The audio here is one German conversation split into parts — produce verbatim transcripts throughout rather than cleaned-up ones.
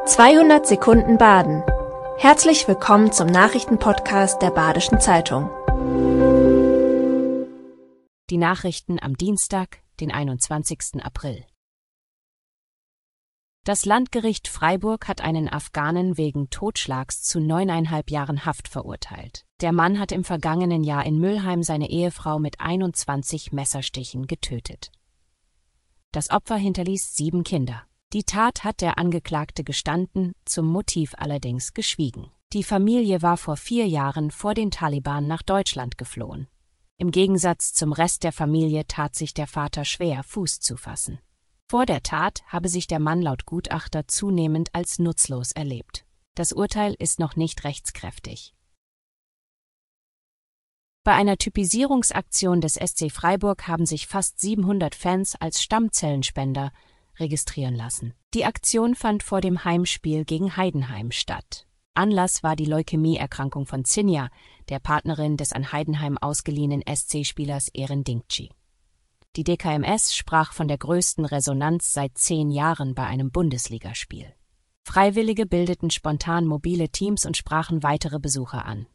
zweihundert Sekunden Baden. Herzlich willkommen zum Nachrichtenpodcast der Badischen Zeitung. Die Nachrichten am Dienstag, den einundzwanzigsten April. Das Landgericht Freiburg hat einen Afghanen wegen Totschlags zu neuneinhalb Jahren Haft verurteilt. Der Mann hat im vergangenen Jahr in Mülheim seine Ehefrau mit einundzwanzig Messerstichen getötet. Das Opfer hinterließ sieben Kinder. Die Tat hat der Angeklagte gestanden, zum Motiv allerdings geschwiegen. Die Familie war vor vier Jahren vor den Taliban nach Deutschland geflohen. Im Gegensatz zum Rest der Familie tat sich der Vater schwer, Fuß zu fassen. Vor der Tat habe sich der Mann laut Gutachter zunehmend als nutzlos erlebt. Das Urteil ist noch nicht rechtskräftig. Bei einer Typisierungsaktion des S C Freiburg haben sich fast siebenhundert Fans als Stammzellenspender registrieren lassen. Die Aktion fand vor dem Heimspiel gegen Heidenheim statt. Anlass war die Leukämieerkrankung von Zinja, der Partnerin des an Heidenheim ausgeliehenen S C-Spielers Eren Dinkci. Die D K M S sprach von der größten Resonanz seit zehn Jahren bei einem Bundesligaspiel. Freiwillige bildeten spontan mobile Teams und sprachen weitere Besucher an.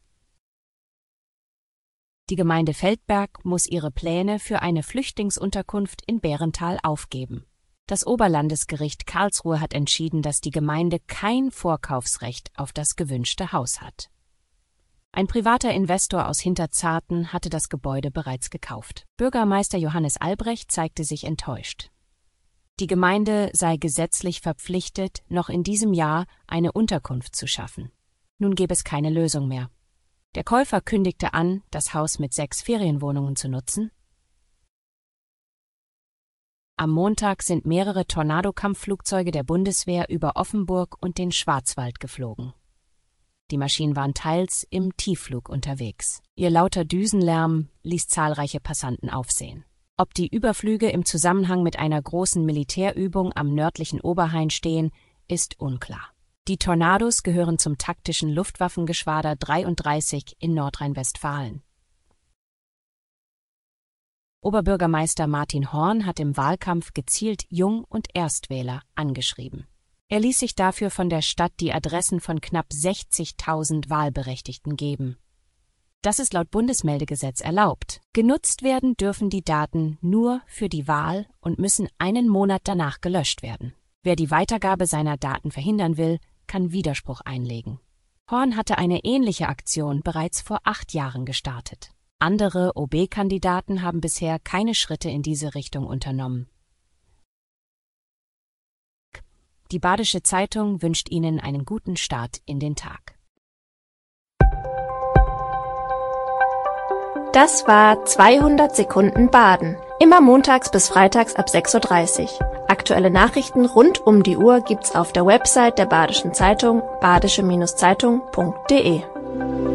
Die Gemeinde Feldberg muss ihre Pläne für eine Flüchtlingsunterkunft in Bärental aufgeben. Das Oberlandesgericht Karlsruhe hat entschieden, dass die Gemeinde kein Vorkaufsrecht auf das gewünschte Haus hat. Ein privater Investor aus Hinterzarten hatte das Gebäude bereits gekauft. Bürgermeister Johannes Albrecht zeigte sich enttäuscht. Die Gemeinde sei gesetzlich verpflichtet, noch in diesem Jahr eine Unterkunft zu schaffen. Nun gäbe es keine Lösung mehr. Der Käufer kündigte an, das Haus mit sechs Ferienwohnungen zu nutzen. Am Montag sind mehrere Tornado-Kampfflugzeuge der Bundeswehr über Offenburg und den Schwarzwald geflogen. Die Maschinen waren teils im Tiefflug unterwegs. Ihr lauter Düsenlärm ließ zahlreiche Passanten aufsehen. Ob die Überflüge im Zusammenhang mit einer großen Militärübung am nördlichen Oberrhein stehen, ist unklar. Die Tornados gehören zum taktischen Luftwaffengeschwader dreiunddreißig in Nordrhein-Westfalen. Oberbürgermeister Martin Horn hat im Wahlkampf gezielt Jung- und Erstwähler angeschrieben. Er ließ sich dafür von der Stadt die Adressen von knapp sechzigtausend Wahlberechtigten geben. Das ist laut Bundesmeldegesetz erlaubt. Genutzt werden dürfen die Daten nur für die Wahl und müssen einen Monat danach gelöscht werden. Wer die Weitergabe seiner Daten verhindern will, kann Widerspruch einlegen. Horn hatte eine ähnliche Aktion bereits vor acht Jahren gestartet. Andere O B-Kandidaten haben bisher keine Schritte in diese Richtung unternommen. Die Badische Zeitung wünscht Ihnen einen guten Start in den Tag. Das war zweihundert Sekunden Baden. Immer montags bis freitags ab sechs Uhr dreißig. Aktuelle Nachrichten rund um die Uhr gibt's auf der Website der Badischen Zeitung badische Zeitung punkt de.